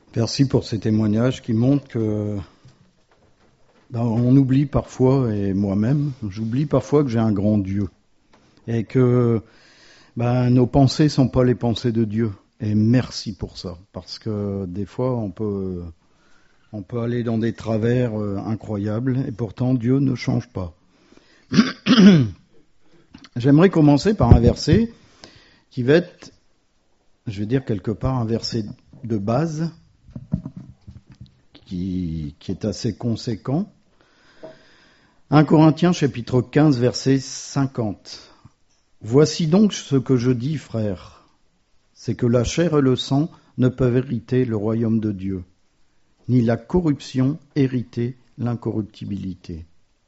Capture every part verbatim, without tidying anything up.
Merci pour ces témoignages qui montrent que ben, on oublie parfois, et moi-même, j'oublie parfois que j'ai un grand Dieu et que ben, nos pensées sont pas les pensées de Dieu. Et merci pour ça, parce que des fois on peut on peut aller dans des travers euh, incroyables et pourtant Dieu ne change pas. J'aimerais commencer par un verset qui va être, je vais dire quelque part, un verset de base qui, qui est assez conséquent. un Corinthiens chapitre quinze verset cinquante. Voici donc ce que je dis, frères, c'est que la chair et le sang ne peuvent hériter le royaume de Dieu, ni la corruption hériter l'incorruptibilité.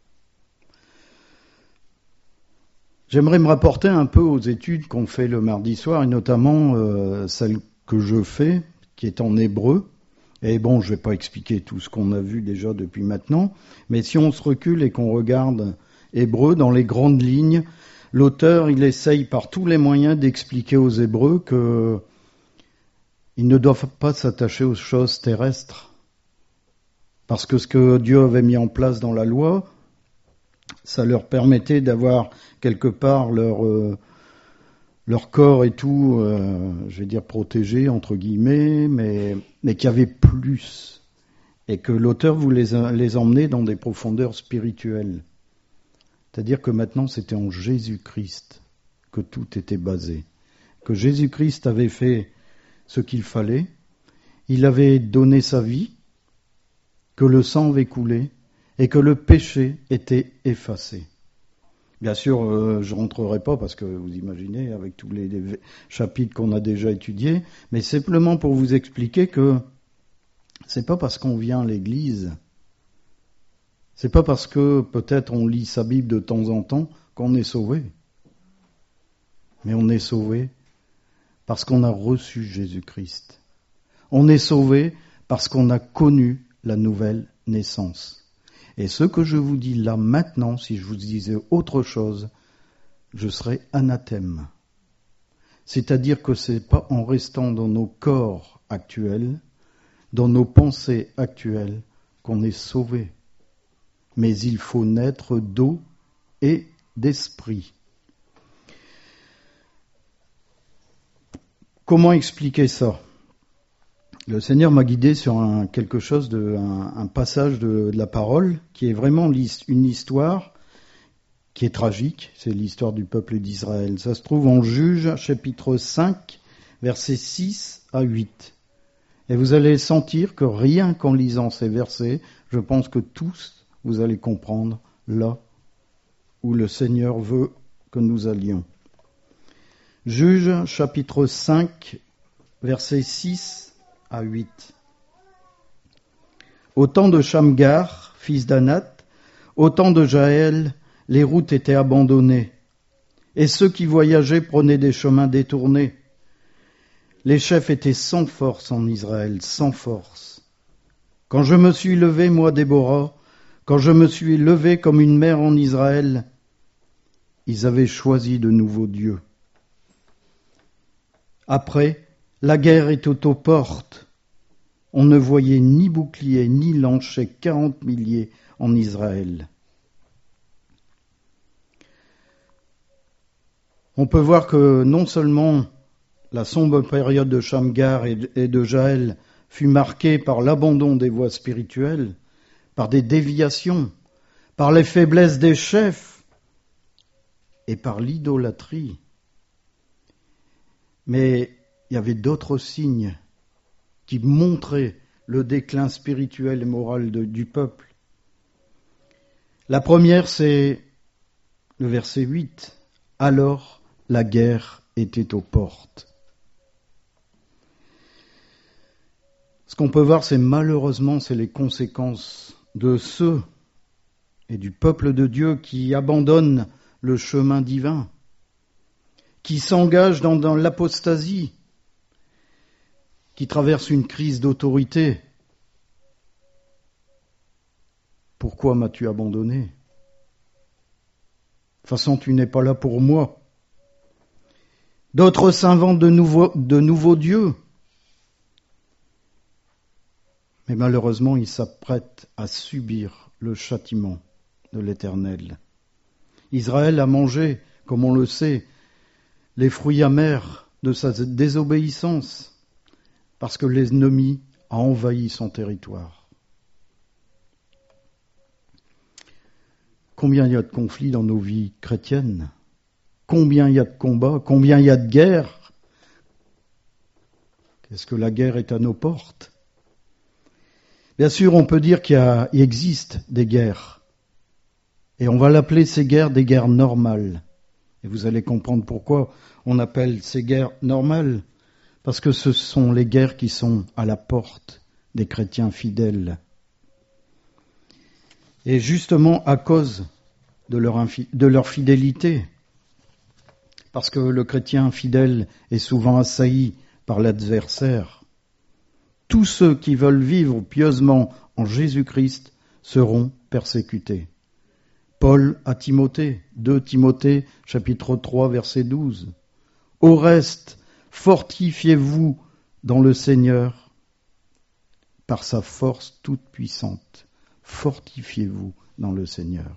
J'aimerais me rapporter un peu aux études qu'on fait le mardi soir, et notamment euh, celle que je fais, qui est en hébreu. Et bon, je ne vais pas expliquer tout ce qu'on a vu déjà depuis maintenant, mais si on se recule et qu'on regarde hébreu dans les grandes lignes, l'auteur, il essaye par tous les moyens d'expliquer aux Hébreux qu'ils ne doivent pas s'attacher aux choses terrestres. Parce que ce que Dieu avait mis en place dans la loi, ça leur permettait d'avoir quelque part leur, euh, leur corps et tout, euh, je vais dire protégé, entre guillemets, mais, mais qu'il y avait plus. Et que l'auteur voulait les, les emmener dans des profondeurs spirituelles. C'est-à-dire que maintenant, c'était en Jésus-Christ que tout était basé. Que Jésus-Christ avait fait ce qu'il fallait, il avait donné sa vie, que le sang avait coulé et que le péché était effacé. Bien sûr, euh, je ne rentrerai pas parce que vous imaginez, avec tous les, les chapitres qu'on a déjà étudiés, mais simplement pour vous expliquer que c'est pas parce qu'on vient à l'église, c'est pas parce que peut-être on lit sa Bible de temps en temps qu'on est sauvé. Mais on est sauvé parce qu'on a reçu Jésus-Christ. On est sauvé parce qu'on a connu la nouvelle naissance. Et ce que je vous dis là maintenant, si je vous disais autre chose, je serais anathème. C'est-à-dire que c'est pas en restant dans nos corps actuels, dans nos pensées actuelles, qu'on est sauvé. Mais il faut naître d'eau et d'esprit. Comment expliquer ça ? Le Seigneur m'a guidé sur un, quelque chose, de, un, un passage de, de la parole qui est vraiment une histoire qui est tragique. C'est l'histoire du peuple d'Israël. Ça se trouve en Juges, chapitre cinq, versets six à huit. Et vous allez sentir que rien qu'en lisant ces versets, je pense que tous, vous allez comprendre là où le Seigneur veut que nous allions. Juges, chapitre cinq, versets six à huit. Au temps de Shamgar, fils d'Anath, au temps de Jaël, les routes étaient abandonnées, et ceux qui voyageaient prenaient des chemins détournés. Les chefs étaient sans force en Israël, sans force. Quand je me suis levé, moi Déborah, quand je me suis levé comme une mère en Israël, ils avaient choisi de nouveaux dieux. Après, la guerre était aux portes. On ne voyait ni bouclier ni lance chez quarante milliers en Israël. On peut voir que non seulement la sombre période de Shamgar et de Jaël fut marquée par l'abandon des voies spirituelles, par des déviations, par les faiblesses des chefs et par l'idolâtrie. Mais il y avait d'autres signes qui montraient le déclin spirituel et moral de, du peuple. La première, c'est le verset huit. Alors, la guerre était aux portes. Ce qu'on peut voir, c'est malheureusement, c'est les conséquences de ceux et du peuple de Dieu qui abandonnent le chemin divin, qui s'engagent dans, dans l'apostasie, qui traverse une crise d'autorité. Pourquoi m'as-tu abandonné ? De toute façon, tu n'es pas là pour moi. D'autres s'inventent de nouveaux, de nouveaux dieux. Mais malheureusement, ils s'apprêtent à subir le châtiment de l'Éternel. Israël a mangé, comme on le sait, les fruits amers de sa désobéissance, parce que l'ennemi a envahi son territoire. Combien il y a de conflits dans nos vies chrétiennes? Combien il y a de combats? Combien il y a de guerres? Est-ce que la guerre est à nos portes? Bien sûr, on peut dire qu'il y a, il existe des guerres. Et on va l'appeler ces guerres des guerres normales. Et vous allez comprendre pourquoi on appelle ces guerres normales. Parce que ce sont les guerres qui sont à la porte des chrétiens fidèles. Et justement à cause de leur, infi- de leur fidélité, parce que le chrétien fidèle est souvent assailli par l'adversaire, tous ceux qui veulent vivre pieusement en Jésus-Christ seront persécutés. Paul à Timothée, deux Timothée, chapitre trois, verset douze. Au reste, fortifiez-vous dans le Seigneur par sa force toute puissante. Fortifiez-vous dans le Seigneur.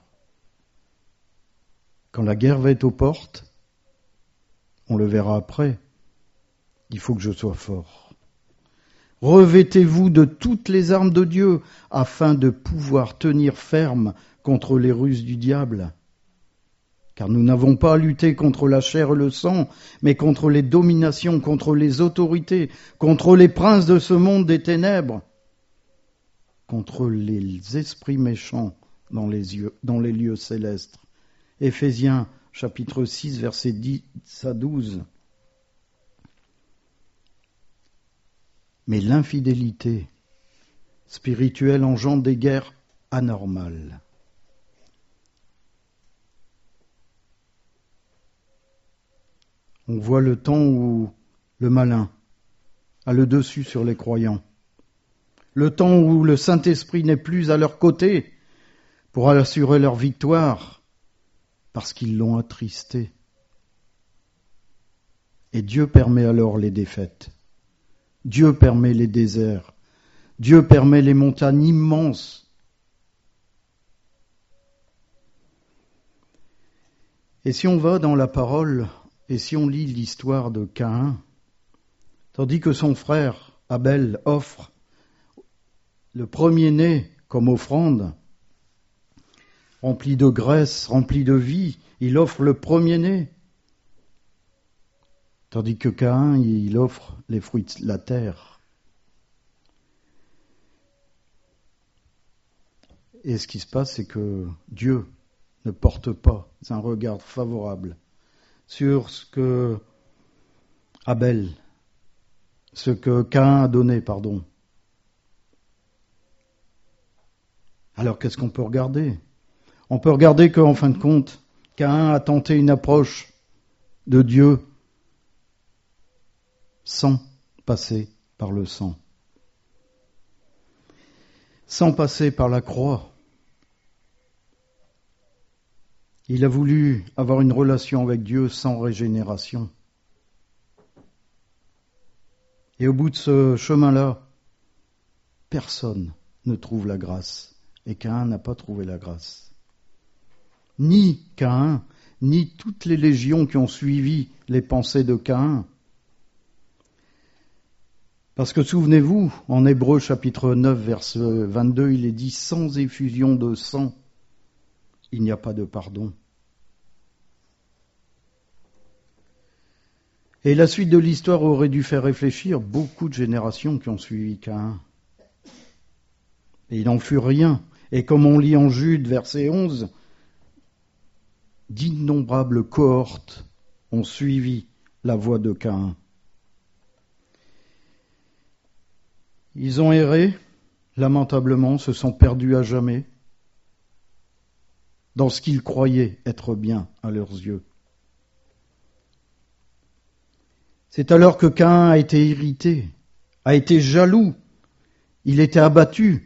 Quand la guerre va être aux portes, on le verra après, il faut que je sois fort. Revêtez-vous de toutes les armes de Dieu afin de pouvoir tenir ferme contre les ruses du diable. Car nous n'avons pas à lutter contre la chair et le sang, mais contre les dominations, contre les autorités, contre les princes de ce monde des ténèbres, contre les esprits méchants dans les, yeux, dans les lieux célestes. Éphésiens chapitre six, versets dix à douze. Mais l'infidélité spirituelle engendre des guerres anormales. On voit le temps où le malin a le dessus sur les croyants. Le temps où le Saint-Esprit n'est plus à leur côté pour assurer leur victoire parce qu'ils l'ont attristé. Et Dieu permet alors les défaites. Dieu permet les déserts. Dieu permet les montagnes immenses. Et si on va dans la parole, et si on lit l'histoire de Caïn, tandis que son frère Abel offre le premier-né comme offrande, rempli de graisse, rempli de vie, il offre le premier-né. Tandis que Caïn, il offre les fruits de la terre. Et ce qui se passe, c'est que Dieu ne porte pas un regard favorable sur ce que Abel, ce que Caïn a donné, pardon. Alors qu'est-ce qu'on peut regarder? On peut regarder qu'en fin de compte, Caïn a tenté une approche de Dieu sans passer par le sang, sans passer par la croix. Il a voulu avoir une relation avec Dieu sans régénération. Et au bout de ce chemin-là, personne ne trouve la grâce. Et Caïn n'a pas trouvé la grâce. Ni Caïn, ni toutes les légions qui ont suivi les pensées de Caïn. Parce que souvenez-vous, en Hébreux chapitre neuf, verset vingt-deux, il est dit « Sans effusion de sang, il n'y a pas de pardon ». Et la suite de l'histoire aurait dû faire réfléchir beaucoup de générations qui ont suivi Caïn. Et il n'en fut rien. Et comme on lit en Jude, verset onze, d'innombrables cohortes ont suivi la voie de Caïn. Ils ont erré, lamentablement, se sont perdus à jamais dans ce qu'ils croyaient être bien à leurs yeux. C'est alors que Caïn a été irrité, a été jaloux, il était abattu.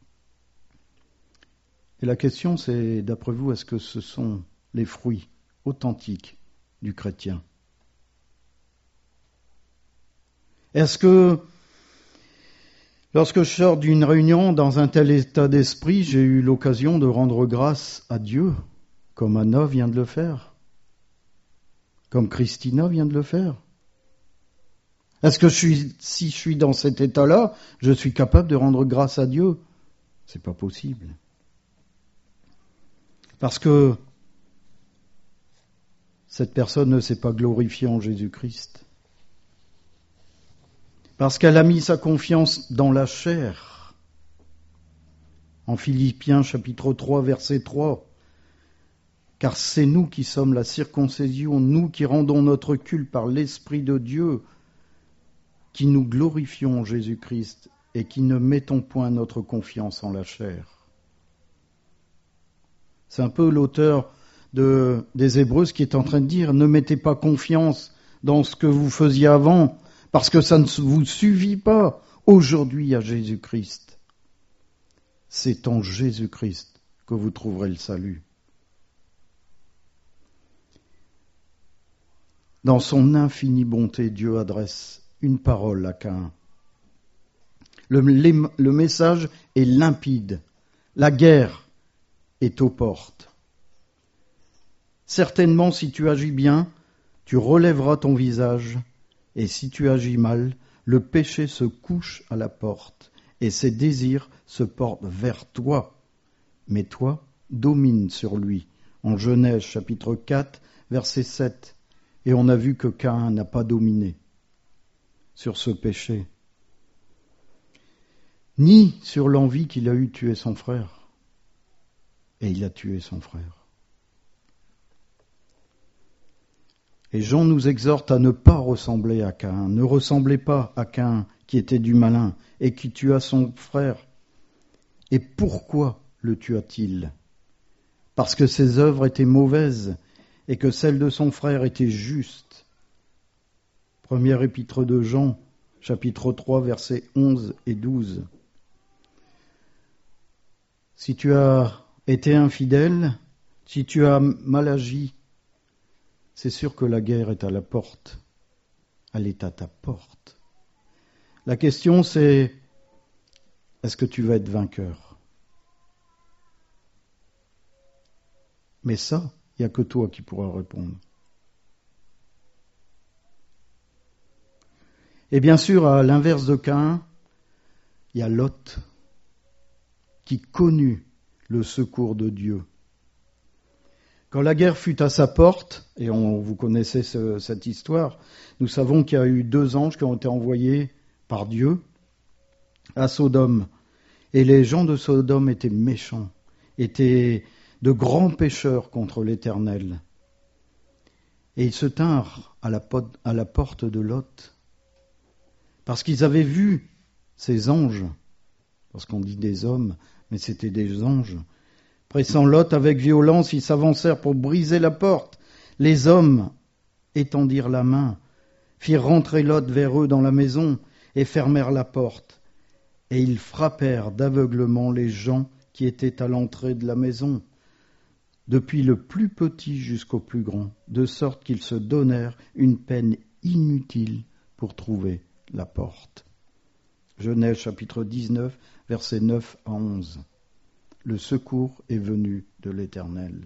Et la question c'est, d'après vous, est-ce que ce sont les fruits authentiques du chrétien? Est-ce que Lorsque je sors d'une réunion dans un tel état d'esprit, j'ai eu l'occasion de rendre grâce à Dieu, comme Anna vient de le faire, comme Christina vient de le faire. Est-ce que je suis, si je suis dans cet état-là, je suis capable de rendre grâce à Dieu? C'est pas possible. Parce que cette personne ne s'est pas glorifiée en Jésus-Christ. Parce qu'elle a mis sa confiance dans la chair. En Philippiens chapitre trois, verset trois. Car c'est nous qui sommes la circoncision, nous qui rendons notre culte par l'Esprit de Dieu, qui nous glorifions en Jésus-Christ et qui ne mettons point notre confiance en la chair. C'est un peu l'auteur de, des Hébreux qui est en train de dire, ne mettez pas confiance dans ce que vous faisiez avant, parce que ça ne vous suffit pas aujourd'hui à Jésus-Christ. C'est en Jésus-Christ que vous trouverez le salut. Dans son infinie bonté, Dieu adresse une parole à Caïn. Le, le message est limpide. La guerre est aux portes. Certainement, si tu agis bien, tu relèveras ton visage, et si tu agis mal, le péché se couche à la porte, et ses désirs se portent vers toi. Mais toi, domine sur lui. En Genèse chapitre quatre, verset sept. Et on a vu que Caïn n'a pas dominé sur ce péché, ni sur l'envie qu'il a eu de tuer son frère. Et il a tué son frère. Et Jean nous exhorte à ne pas ressembler à Caïn. Ne ressemblez pas à Caïn qui était du malin et qui tua son frère. Et pourquoi le tua-t-il? Parce que ses œuvres étaient mauvaises et que celles de son frère étaient justes. Première épître de Jean, chapitre trois, versets onze et douze. Si tu as été infidèle, si tu as mal agi, c'est sûr que la guerre est à la porte. Elle est à ta porte. La question c'est, est-ce que tu vas être vainqueur? Mais ça, il n'y a que toi qui pourras répondre. Et bien sûr, à l'inverse de Caïn, il y a Lot qui connut le secours de Dieu. Quand la guerre fut à sa porte, et on, vous connaissez ce, cette histoire, nous savons qu'il y a eu deux anges qui ont été envoyés par Dieu à Sodome. Et les gens de Sodome étaient méchants, étaient de grands pécheurs contre l'Éternel. Et ils se tinrent à la, pot, à la porte de Lot, parce qu'ils avaient vu ces anges, parce qu'on dit des hommes, mais c'était des anges, pressant Lot avec violence, ils s'avancèrent pour briser la porte. Les hommes étendirent la main, firent rentrer Lot vers eux dans la maison et fermèrent la porte. Et ils frappèrent d'aveuglement les gens qui étaient à l'entrée de la maison, depuis le plus petit jusqu'au plus grand, de sorte qu'ils se donnèrent une peine inutile pour trouver la porte. Genèse chapitre dix-neuf, versets neuf à onze. Le secours est venu de l'Éternel.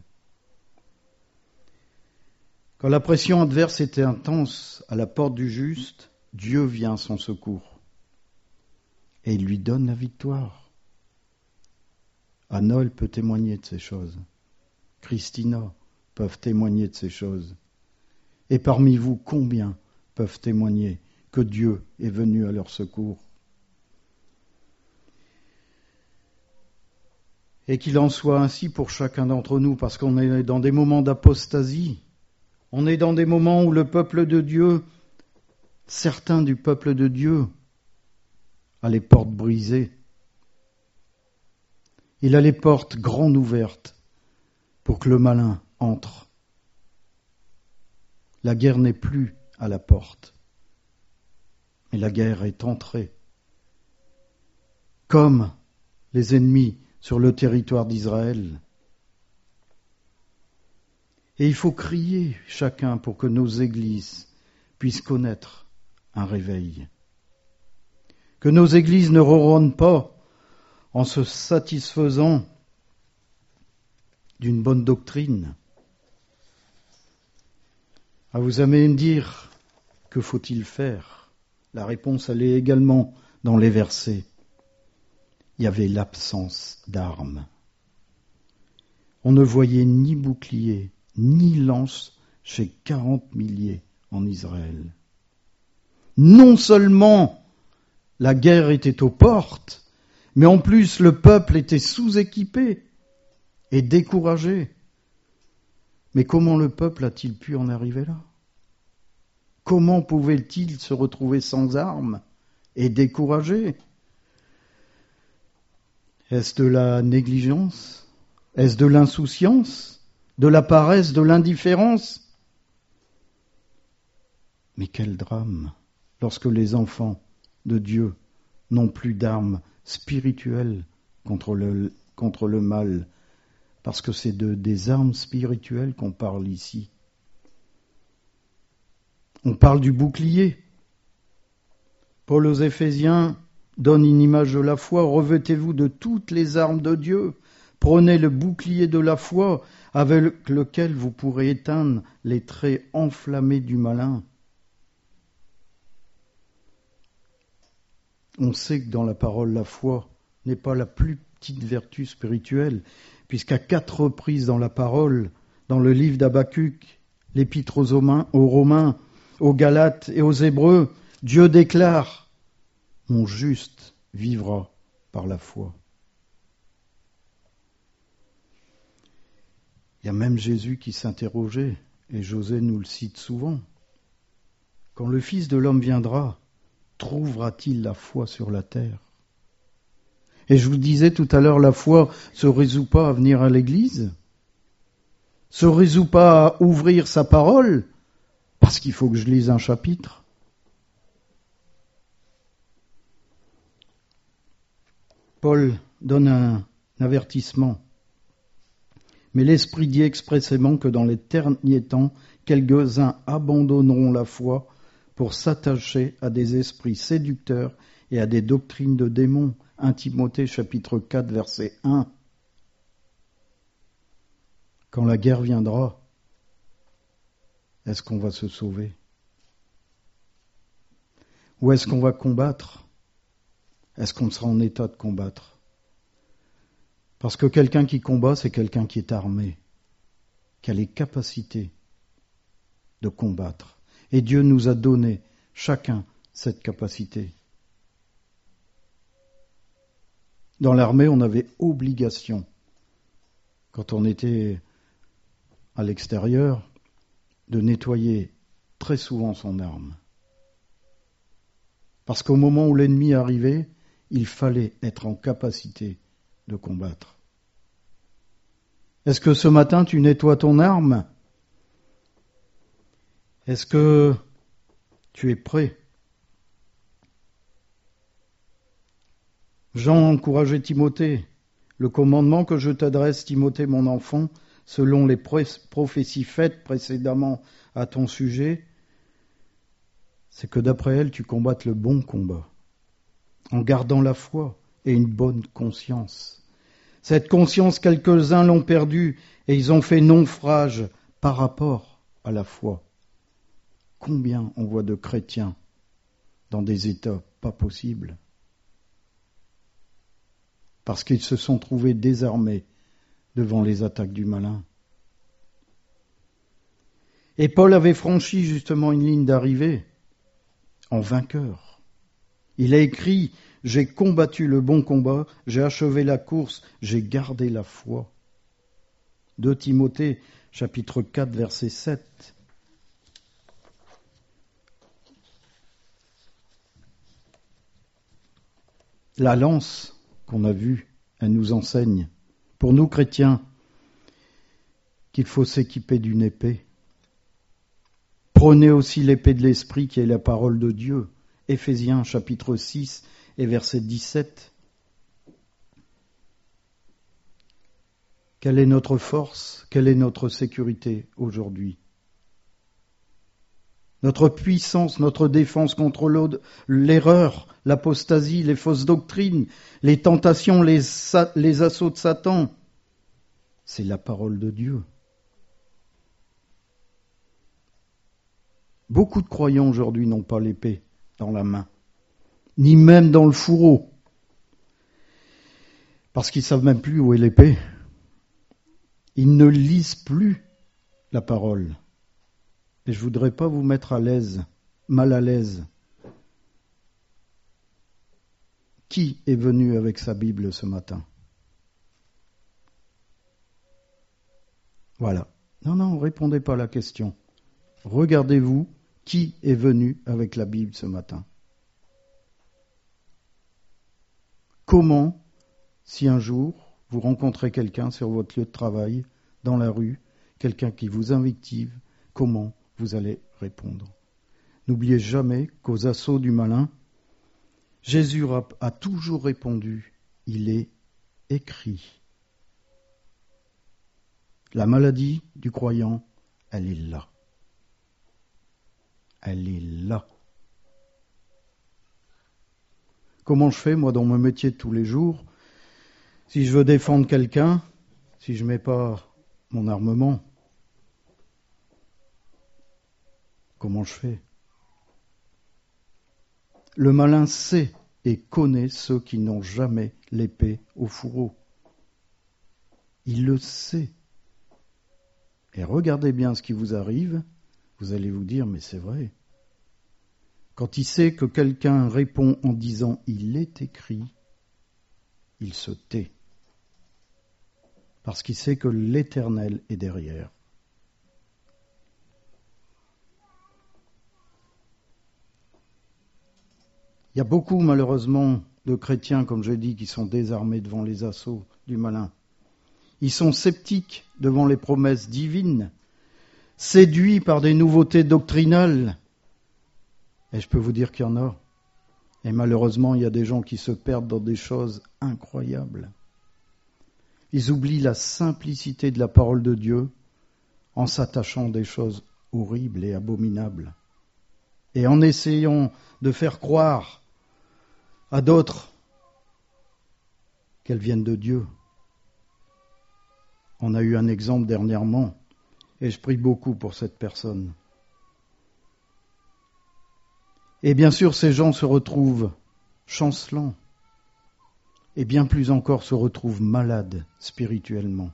Quand la pression adverse était intense à la porte du juste, Dieu vient à son secours et il lui donne la victoire. Anna peut témoigner de ces choses. Christina peuvent témoigner de ces choses. Et parmi vous, combien peuvent témoigner que Dieu est venu à leur secours? Et qu'il en soit ainsi pour chacun d'entre nous, parce qu'on est dans des moments d'apostasie. On est dans des moments où le peuple de Dieu, certains du peuple de Dieu, a les portes brisées. Il a les portes grandes ouvertes pour que le malin entre. La guerre n'est plus à la porte, mais la guerre est entrée. Comme les ennemis sur le territoire d'Israël. Et il faut crier chacun pour que nos églises puissent connaître un réveil. Que nos églises ne ronronnent pas en se satisfaisant d'une bonne doctrine. Ah, vous allez me dire, que faut-il faire ? La réponse, elle est également dans les versets. Il y avait l'absence d'armes. On ne voyait ni bouclier, ni lance chez quarante milliers en Israël. Non seulement la guerre était aux portes, mais en plus le peuple était sous-équipé et découragé. Mais comment le peuple a-t-il pu en arriver là ? Comment pouvait-il se retrouver sans armes et découragé ? Est-ce de la négligence ? Est-ce de l'insouciance ? De la paresse ? De l'indifférence ? Mais quel drame lorsque les enfants de Dieu n'ont plus d'armes spirituelles contre le, contre le mal, parce que c'est de, des armes spirituelles qu'on parle ici. On parle du bouclier. Paul aux Éphésiens donne une image de la foi. Revêtez-vous de toutes les armes de Dieu. Prenez le bouclier de la foi avec lequel vous pourrez éteindre les traits enflammés du malin. On sait que dans la parole, la foi n'est pas la plus petite vertu spirituelle, puisqu'à quatre reprises dans la parole, dans le livre d'Habakkuk, l'épître aux Romains, aux Romains, aux Galates et aux Hébreux, Dieu déclare « Mon juste vivra par la foi ». Il y a même Jésus qui s'interrogeait, et José nous le cite souvent. Quand le Fils de l'homme viendra, trouvera-t-il la foi sur la terre ? Et je vous disais tout à l'heure, la foi se résout pas à venir à l'église, se résout pas à ouvrir sa parole, parce qu'il faut que je lise un chapitre. Paul donne un avertissement. Mais l'Esprit dit expressément que dans les derniers temps, quelques-uns abandonneront la foi pour s'attacher à des esprits séducteurs et à des doctrines de démons. un Timothée chapitre quatre verset un. Quand la guerre viendra, est-ce qu'on va se sauver ? Ou est-ce qu'on va combattre ? Est-ce qu'on sera en état de combattre ? Parce que quelqu'un qui combat, c'est quelqu'un qui est armé, qui a les capacités de combattre. Et Dieu nous a donné chacun cette capacité. Dans l'armée, on avait obligation, quand on était à l'extérieur, de nettoyer très souvent son arme. Parce qu'au moment où l'ennemi arrivait, il fallait être en capacité de combattre. Est-ce que ce matin tu nettoies ton arme ? Est-ce que tu es prêt ? Jean encourageait Timothée. Le commandement que je t'adresse, Timothée, mon enfant, selon les prophéties faites précédemment à ton sujet, c'est que d'après elles, tu combattes le bon combat, en gardant la foi et une bonne conscience. Cette conscience, quelques-uns l'ont perdue et ils ont fait naufrage par rapport à la foi. Combien on voit de chrétiens dans des états pas possibles parce qu'ils se sont trouvés désarmés devant les attaques du malin. Et Paul avait franchi justement une ligne d'arrivée en vainqueur. Il a écrit « J'ai combattu le bon combat, j'ai achevé la course, j'ai gardé la foi ». deux Timothée, chapitre quatre, verset sept. La lance qu'on a vue, elle nous enseigne, pour nous chrétiens, qu'il faut s'équiper d'une épée. Prenez aussi l'épée de l'Esprit qui est la parole de Dieu. Éphésiens chapitre six et verset dix-sept. Quelle est notre force ? Quelle est notre sécurité aujourd'hui ? notre puissance, notre défense contre l'erreur, l'apostasie, les fausses doctrines, les tentations, les, les assauts de Satan. C'est la parole de Dieu. Beaucoup de croyants aujourd'hui n'ont pas l'épée dans la main, ni même dans le fourreau, parce qu'ils ne savent même plus où est l'épée. Ils ne lisent plus la parole. Et je ne voudrais pas vous mettre à l'aise, mal à l'aise. Qui est venu avec sa Bible ce matin? Voilà. Non, non, répondez pas à la question. Regardez-vous, qui est venu avec la Bible ce matin? Comment, si un jour vous rencontrez quelqu'un sur votre lieu de travail, dans la rue, quelqu'un qui vous invective, comment vous allez répondre? N'oubliez jamais qu'aux assauts du malin, Jésus a toujours répondu, il est écrit. La maladie du croyant, elle est là. Elle est là. Comment je fais, moi, dans mon métier de tous les jours? Si je veux défendre quelqu'un, si je ne mets pas mon armement, comment je fais? Le malin sait et connaît ceux qui n'ont jamais l'épée au fourreau. Il le sait. Et regardez bien ce qui vous arrive, vous allez vous dire, mais c'est vrai. Quand il sait que quelqu'un répond en disant « il est écrit », il se tait. Parce qu'il sait que l'Éternel est derrière. Il y a beaucoup, malheureusement, de chrétiens, comme je dis, qui sont désarmés devant les assauts du malin. Ils sont sceptiques devant les promesses divines, séduits par des nouveautés doctrinales. Et je peux vous dire qu'il y en a. Et malheureusement, il y a des gens qui se perdent dans des choses incroyables. Ils oublient la simplicité de la parole de Dieu en s'attachant à des choses horribles et abominables. Et en essayant de faire croire à d'autres qu'elles viennent de Dieu. On a eu un exemple dernièrement, et je prie beaucoup pour cette personne. Et bien sûr, ces gens se retrouvent chancelants, et bien plus encore se retrouvent malades spirituellement.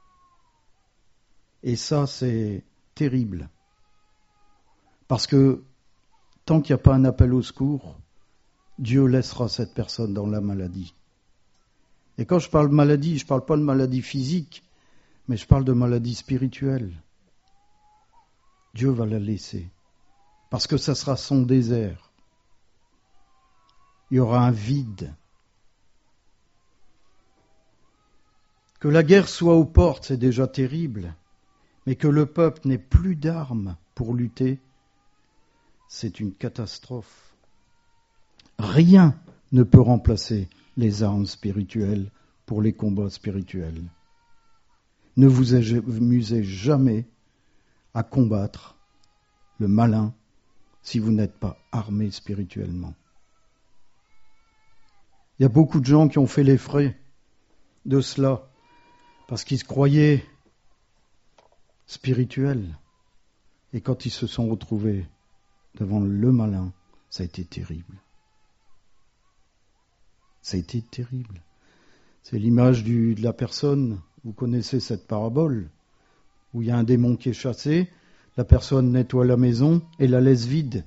Et ça, c'est terrible. Parce que tant qu'il n'y a pas un appel au secours, Dieu laissera cette personne dans la maladie. Et quand je parle de maladie, je ne parle pas de maladie physique, mais je parle de maladie spirituelle. Dieu va la laisser, parce que ça sera son désert. Il y aura un vide. Que la guerre soit aux portes, c'est déjà terrible, mais que le peuple n'ait plus d'armes pour lutter, c'est une catastrophe. Rien ne peut remplacer les armes spirituelles pour les combats spirituels. Ne vous amusez jamais à combattre le malin si vous n'êtes pas armé spirituellement. Il y a beaucoup de gens qui ont fait les frais de cela parce qu'ils se croyaient spirituels. Et quand ils se sont retrouvés devant le malin, ça a été terrible. Ça a été terrible. C'est l'image du, de la personne, vous connaissez cette parabole, où il y a un démon qui est chassé, la personne nettoie la maison et la laisse vide.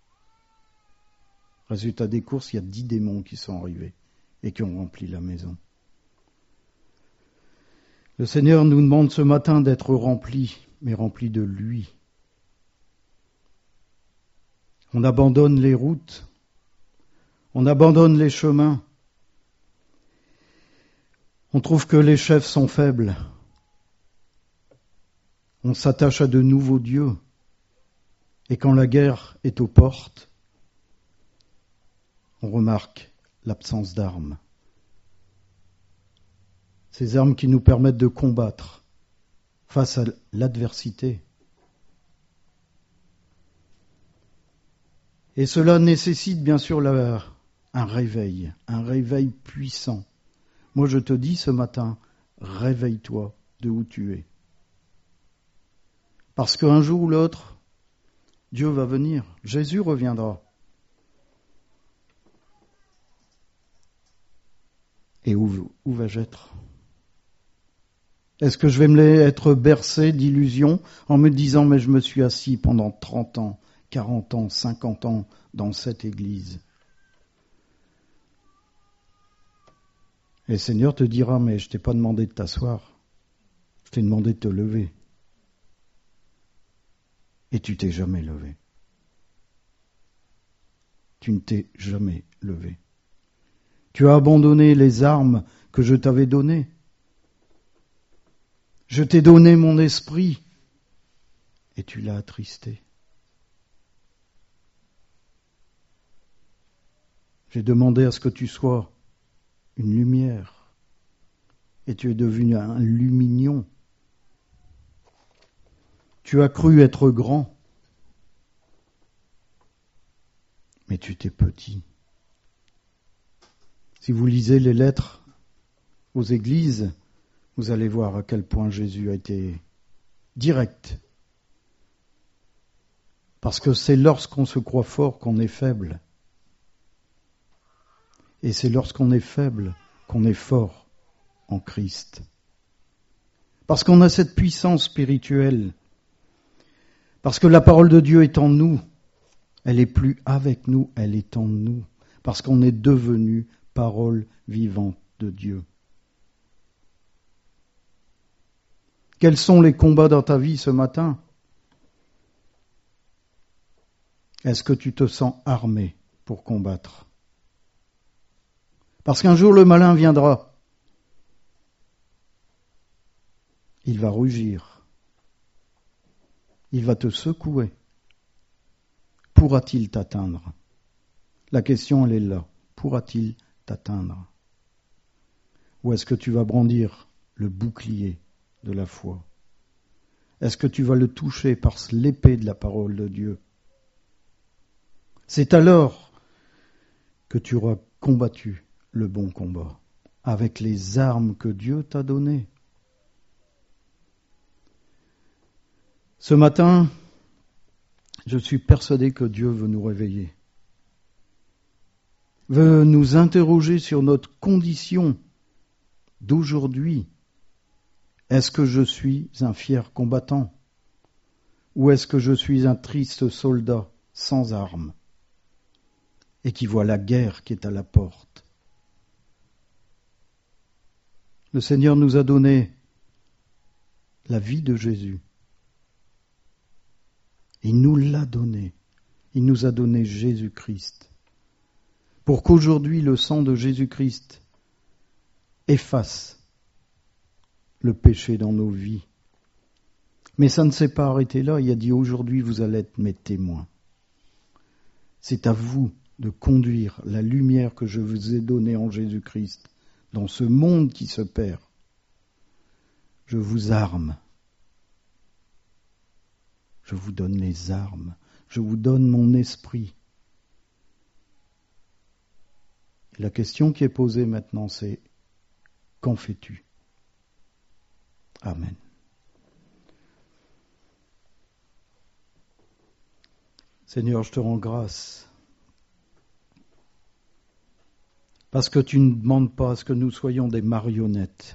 Résultat des courses, il y a dix démons qui sont arrivés et qui ont rempli la maison. Le Seigneur nous demande ce matin d'être remplis, mais remplis de lui. On abandonne les routes, on abandonne les chemins. On trouve que les chefs sont faibles. On s'attache à de nouveaux dieux. Et quand la guerre est aux portes, on remarque l'absence d'armes. Ces armes qui nous permettent de combattre face à l'adversité. Et cela nécessite bien sûr la, un réveil, un réveil puissant. Moi je te dis ce matin, réveille-toi de où tu es. Parce qu'un jour ou l'autre, Dieu va venir, Jésus reviendra. Et où, où vais-je être ? Est-ce que je vais me être bercé d'illusions en me disant « mais je me suis assis pendant trente ans, quarante ans, cinquante ans dans cette église ». Et le Seigneur te dira « mais je t'ai pas demandé de t'asseoir, je t'ai demandé de te lever. » Et tu t'es jamais levé. Tu ne t'es jamais levé. Tu as abandonné les armes que je t'avais données. Je t'ai donné mon esprit et tu l'as attristé. J'ai demandé à ce que tu sois une lumière et tu es devenu un lumignon. Tu as cru être grand, mais tu t'es petit. Si vous lisez les lettres aux églises, vous allez voir à quel point Jésus a été direct. Parce que c'est lorsqu'on se croit fort qu'on est faible. Et c'est lorsqu'on est faible qu'on est fort en Christ. Parce qu'on a cette puissance spirituelle. Parce que la parole de Dieu est en nous. Elle n'est plus avec nous, elle est en nous. Parce qu'on est devenu parole vivante de Dieu. Quels sont les combats dans ta vie ce matin ? Est-ce que tu te sens armé pour combattre ? Parce qu'un jour le malin viendra. Il va rugir. Il va te secouer. Pourra-t-il t'atteindre ? La question, elle est là. Pourra-t-il t'atteindre ? Ou est-ce que tu vas brandir le bouclier de la foi ? Est-ce que tu vas le toucher par l'épée de la parole de Dieu ? C'est alors que tu auras combattu le bon combat avec les armes que Dieu t'a données. Ce matin, je suis persuadé que Dieu veut nous réveiller, veut nous interroger sur notre condition d'aujourd'hui. Est-ce que je suis un fier combattant ou est-ce que je suis un triste soldat sans armes et qui voit la guerre qui est à la porte ? Le Seigneur nous a donné la vie de Jésus. Il nous l'a donné. Il nous a donné Jésus-Christ. Pour qu'aujourd'hui le sang de Jésus-Christ efface le péché dans nos vies. Mais ça ne s'est pas arrêté là. Il a dit aujourd'hui vous allez être mes témoins. C'est à vous de conduire la lumière que je vous ai donnée en Jésus-Christ dans ce monde qui se perd. Je vous arme. Je vous donne les armes. Je vous donne mon esprit. Et la question qui est posée maintenant, c'est qu'en fais-tu ? Amen. Seigneur, je te rends grâce parce que tu ne demandes pas à ce que nous soyons des marionnettes.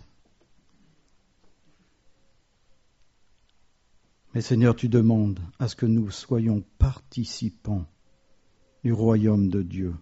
Mais Seigneur, tu demandes à ce que nous soyons participants du royaume de Dieu.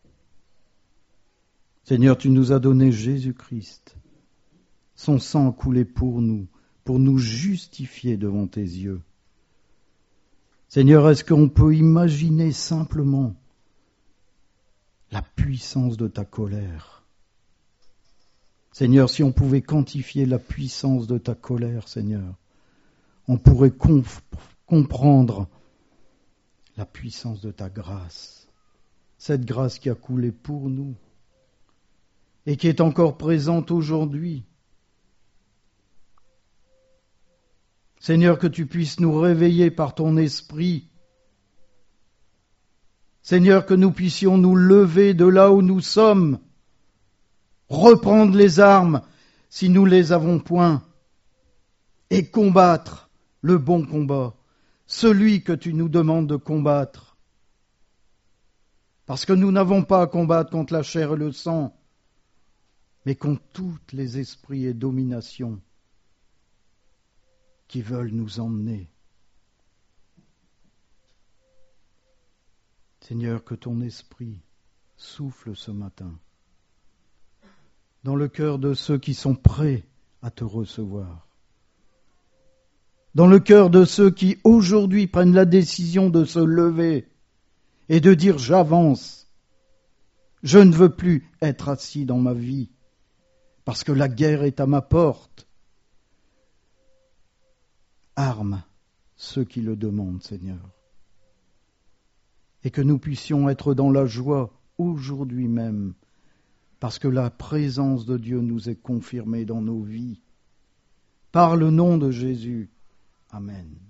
Seigneur, tu nous as donné Jésus-Christ. Son sang a coulé pour nous, pour nous justifier devant tes yeux. Seigneur, est-ce qu'on peut imaginer simplement la puissance de ta colère ? Seigneur, si on pouvait quantifier la puissance de ta colère, Seigneur, on pourrait conf- comprendre la puissance de ta grâce. Cette grâce qui a coulé pour nous et qui est encore présente aujourd'hui. Seigneur, que tu puisses nous réveiller par ton esprit. Seigneur, que nous puissions nous lever de là où nous sommes, reprendre les armes si nous les avons point, et combattre le bon combat, celui que tu nous demandes de combattre. Parce que nous n'avons pas à combattre contre la chair et le sang, mais contre tous les esprits et dominations qui veulent nous emmener. Seigneur, que ton esprit souffle ce matin dans le cœur de ceux qui sont prêts à te recevoir, dans le cœur de ceux qui aujourd'hui prennent la décision de se lever et de dire « j'avance, je ne veux plus être assis dans ma vie parce que la guerre est à ma porte ». Arme ceux qui le demandent, Seigneur, et que nous puissions être dans la joie aujourd'hui même, parce que la présence de Dieu nous est confirmée dans nos vies. Par le nom de Jésus. Amen.